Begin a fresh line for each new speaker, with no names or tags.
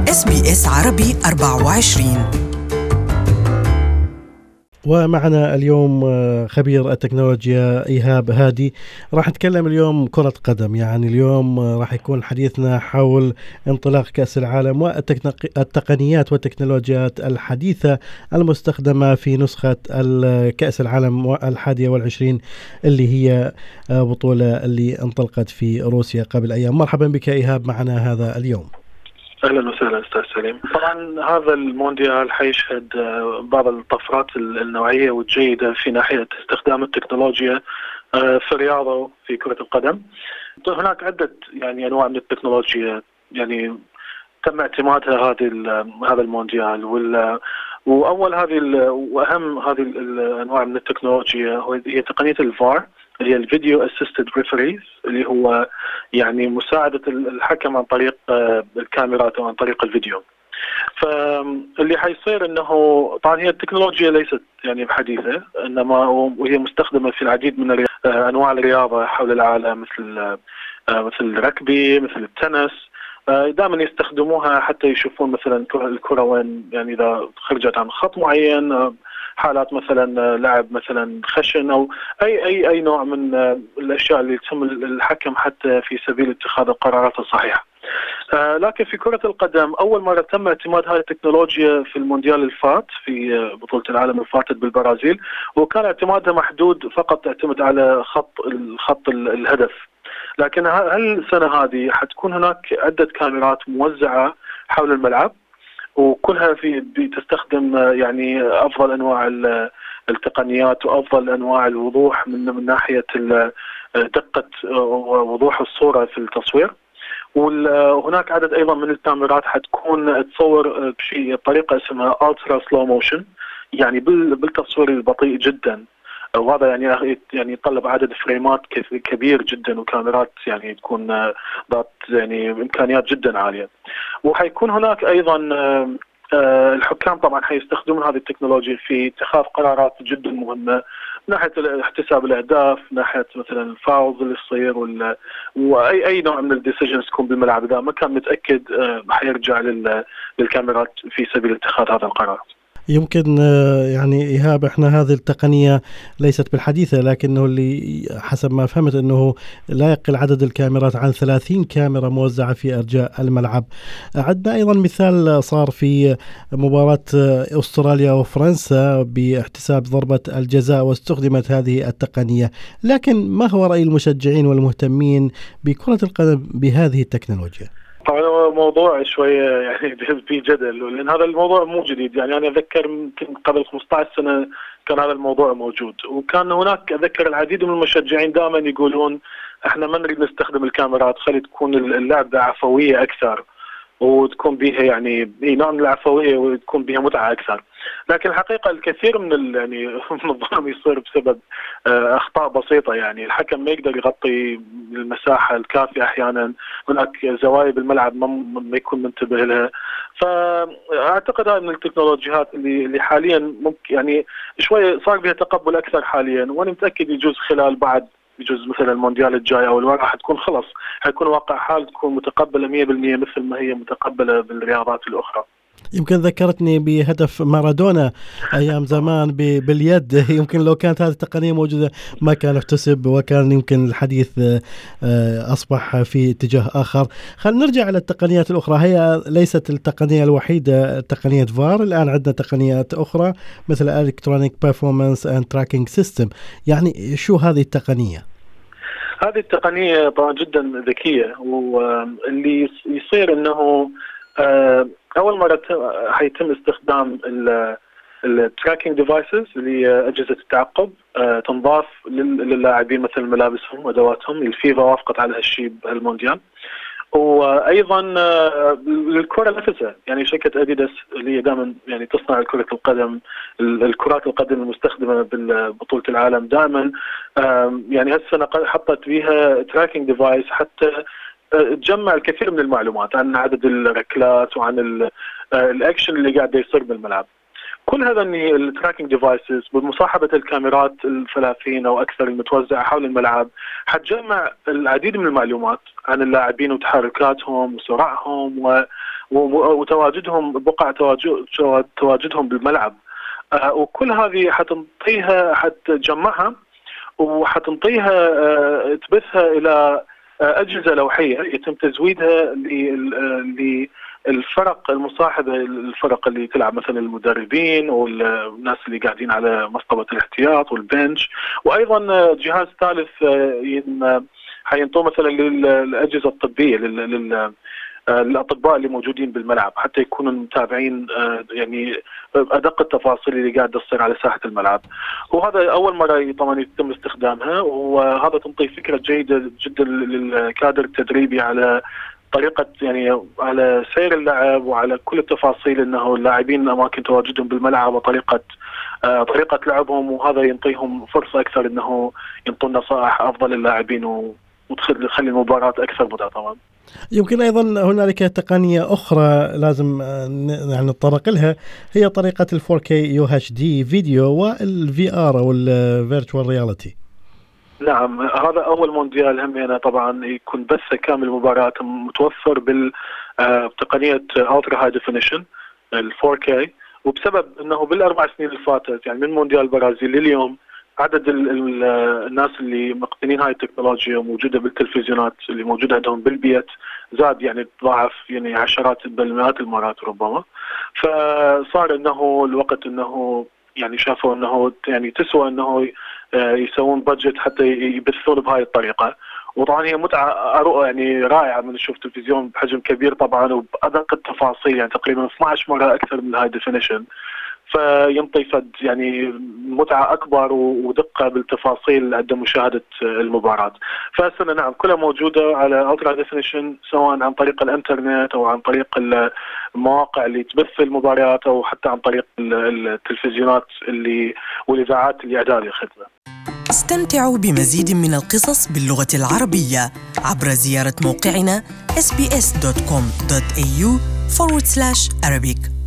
SBS عربي 24.
ومعنا اليوم خبير التكنولوجيا إيهاب هادي. راح نتكلم اليوم كرة قدم، يعني اليوم راح يكون حديثنا حول انطلاق كأس العالم والتقنيات والتكنولوجيات الحديثة المستخدمة في نسخة كأس العالم 21 اللي هي بطولة اللي انطلقت في روسيا قبل أيام. مرحبا بك إيهاب معنا هذا اليوم.
اهلا وسهلا استاذ سليم. طبعا هذا المونديال حيشهد بعض الطفرات النوعيه والجيده في ناحيه استخدام التكنولوجيا في الرياضه في كره القدم. هناك عده يعني انواع من التكنولوجيا يعني تم اعتمادها هذا المونديال، واول واهم هذه الانواع من التكنولوجيا هي تقنيه الفار اللي هي الفيديو اسيستد ريفريز، اللي هو يعني مساعدة الحكم عن طريق الكاميرات أو عن طريق الفيديو. فاللي حيصير انه طبعا هي التكنولوجيا ليست يعني بحديثة، انما وهي مستخدمة في العديد من انواع الرياضة حول العالم، مثل الركبي، مثل التنس. دائما يستخدموها حتى يشوفون مثلا الكرة وين، يعني اذا خرجت عن خط معين، حالات مثلا لعب مثلا خشن او اي نوع من الاشياء اللي يتم الحكم حتى في سبيل اتخاذ القرارات الصحيحه. لكن في كرة القدم أول مرة تم اعتماد هذه التكنولوجيا في المونديال الفات، في بطولة العالم الفاتت بالبرازيل، وكان اعتمادها محدود، فقط تعتمد على خط الهدف. لكن هالسنة هذه حتكون هناك عدة كاميرات موزعة حول الملعب، وكلها بتستخدم يعني أفضل أنواع التقنيات وأفضل أنواع الوضوح من ناحية دقة ووضوح الصورة في التصوير. وهناك عدد أيضا من الكاميرات حتكون تصور بطريقة اسمها ألترا سلو موشن، يعني بالتصوير البطيء جدا، وهذا يعني يتطلب عدد فريمات كبير جدا، وكاميرات يعني تكون ذات يعني إمكانيات جدا عالية. وحيكون هناك أيضا الحكام طبعا حيستخدمون هذه التكنولوجيا في اتخاذ قرارات جدا مهمة من ناحية احتساب الأهداف، من ناحية مثلا الفاولز اللي تصير، وأي نوع من الديسيجنز تكون بالملعب إذا ما كان متأكد حيرجع للكاميرات في سبيل اتخاذ هذا القرار.
يمكن يعني إيهاب، احنا هذه التقنية ليست بالحديثة، لكنه اللي حسب ما فهمت أنه لا يقل عدد الكاميرات عن 30 كاميرا موزعة في أرجاء الملعب. عندنا أيضا مثال صار في مباراة أستراليا وفرنسا باحتساب ضربة الجزاء واستخدمت هذه التقنية، لكن ما هو رأي المشجعين والمهتمين بكرة القدم بهذه التكنولوجيا؟
طبعا موضوع شوية يعني في جدل، لأن هذا الموضوع مو جديد. يعني أنا أذكر يمكن قبل 15 سنة كان هذا الموضوع موجود، وكان هناك أذكر العديد من المشجعين دائما يقولون احنا ما نريد نستخدم الكاميرات، خلي تكون اللعبة عفوية أكثر، وتكون بها يعني نوع من العفوية، وتكون بها متعة أكثر. لكن الحقيقة الكثير من يعني من الظلم يصير بسبب أخطاء بسيطة، يعني الحكم ما يقدر يغطي المساحة الكافية، أحيانا هناك زوايا بالملعب ما يكون منتبه لها. فأعتقد هذه من التكنولوجيات اللي حاليا ممكن يعني شوية صار بها تقبل أكثر حاليا، وأنا متأكد يجوز خلال بعد يجوز مثلا المونديال الجاي او الورقه حتكون خلص، حيكون واقع حال تكون متقبله 100% مثل ما هي متقبله بالرياضات الاخرى.
يمكن ذكرتني بهدف مارادونا أيام زمان باليد. يمكن لو كانت هذه التقنية موجودة ما كان احتسب، وكان يمكن الحديث أصبح في اتجاه آخر. خلينا نرجع إلى التقنيات الأخرى. هي ليست التقنية الوحيدة تقنية فار، الآن عندنا تقنيات أخرى مثل Electronic Performance and Tracking System. يعني شو هذه التقنية؟
هذه التقنية طبعا جدا ذكية، واللي يصير أنه أول مرة حيتم استخدام التراكينج ديفايسز اللي هي أجهزة التعقب، تنضاف للاعبين مثل ملابسهم وأدواتهم. الفيفا وافقت على هالشيء بهالمونديال. وأيضا للكرة نفسها، يعني شركة أديداس اللي هي دائما يعني تصنع كرة القدم، الكرات القدم المستخدمة ببطولة العالم دائما يعني هالسنة حطت فيها تراكينج ديفايس حتى تجمع الكثير من المعلومات عن عدد الركلات وعن الاكشن اللي قاعد يصير بالملعب. كل هذا التراكينج ديفايسز بمصاحبة الكاميرات 30 أو أكثر المتوزعة حول الملعب حتجمع العديد من المعلومات عن اللاعبين وتحركاتهم وسرعهم وتواجدهم بقع تواجدهم بالملعب. وكل هذه حتجمعها وحتنطيها تبثها إلى أجهزة لوحية يتم تزويدها للفرق المصاحبة، الفرق اللي تلعب مثلا المدربين والناس اللي قاعدين على مصطبة الاحتياط والبنش. وأيضا جهاز ثالث حينطوه مثلا للأجهزة الطبية، للأطباء اللي موجودين بالملعب، حتى يكونوا متابعين يعني أدق التفاصيل اللي قاعد تصير على ساحة الملعب. وهذا أول مرة طبعا يتم استخدامها، وهذا تنطي فكرة جيدة جدا للكادر التدريبي على طريقة يعني على سير اللعب وعلى كل التفاصيل، انه اللاعبين اماكن تواجدهم بالملعب وطريقة لعبهم، وهذا ينطيهم فرصة اكثر انه ينطون نصائح افضل للاعبين وتخلي المباراة اكثر متعة. طبعا
يمكن أيضا هنالك تقنية أخرى لازم يعني نتطرق لها، هي طريقة 4K UHD فيديو والVR أو Virtual Reality.
نعم، هذا أول مونديال هم طبعا يكون بث كامل المباراة متوفر بتقنية Ultra High Definition 4K. وبسبب أنه بالأربع سنين اللي فاتت يعني من مونديال البرازيل لليوم عدد الناس اللي مقتنين هاي التكنولوجيا وموجودة بالتلفزيونات اللي موجودة عندهم بالبيت زاد، يعني تضاعف يعني عشرات بل مئات المرات ربما. فصار انه الوقت انه يعني شافوا انه يعني تسوى انه يسوون بادجت حتى يبثون بهاي الطريقة. وطبعا هي متعة يعني رائعة من نشوف تلفزيون بحجم كبير طبعا وبأدق التفاصيل، يعني تقريبا 12 مرة أكثر من هاي ديفينيشن، فينطي يعني متعة أكبر ودقة بالتفاصيل عند مشاهدة المباراة. فالسنة نعم كلها موجودة على Ultra Definition، سواء عن طريق الانترنت أو عن طريق المواقع اللي تبث المباريات أو حتى عن طريق التلفزيونات والإذاعات اللي أداء الخدمة.
استمتعوا بمزيد من القصص باللغة العربية عبر زيارة موقعنا sbs.com.au/Arabic.